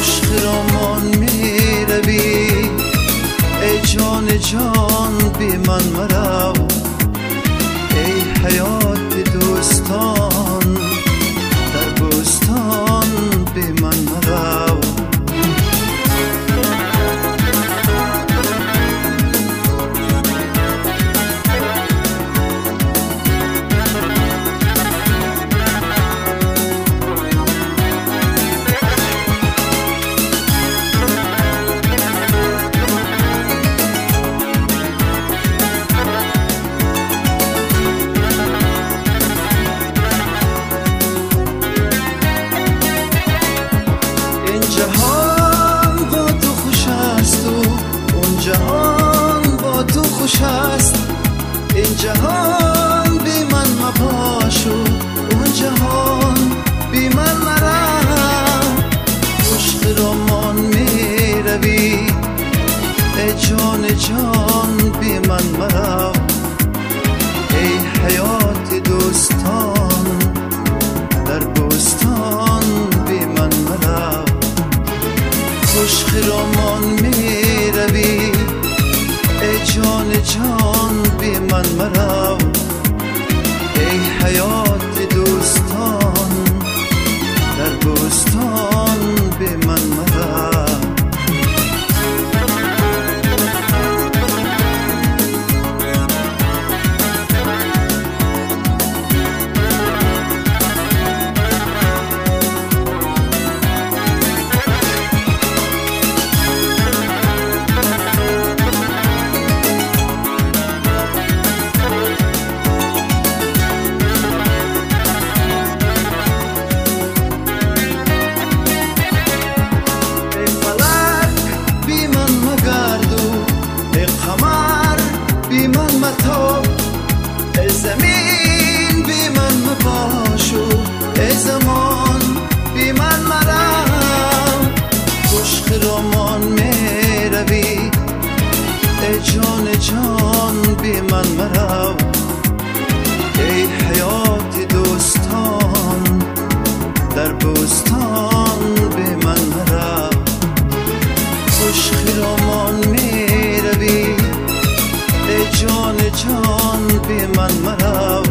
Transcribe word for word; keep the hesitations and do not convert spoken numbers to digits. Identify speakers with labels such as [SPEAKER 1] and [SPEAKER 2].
[SPEAKER 1] خوش خرامان می روی، ای جان جان بی من مرو، ای حیات دوستان در بستان بی من مرو. جهان با تو خوش است و اون جهان با تو خوش است، این جهان بی من مباش و اون جهان بی من مرو. خوش خرامان می روی، ای جان جان بی من مرو، ای حیات دوستان در بستان بی من مرو. خوش خرامان می روی، ای جان جان بی من مرو، ای حیات دوستان در بستان بی من مرو. ای زمین بی من مباشو، ای زمان بی من مرو. خوش خرامان می روی، ای جان جان بی من مرو، ای حیات دوستان در بستان بی من مرو. خوش خرامان می روی، ای جان جان بی من مرو،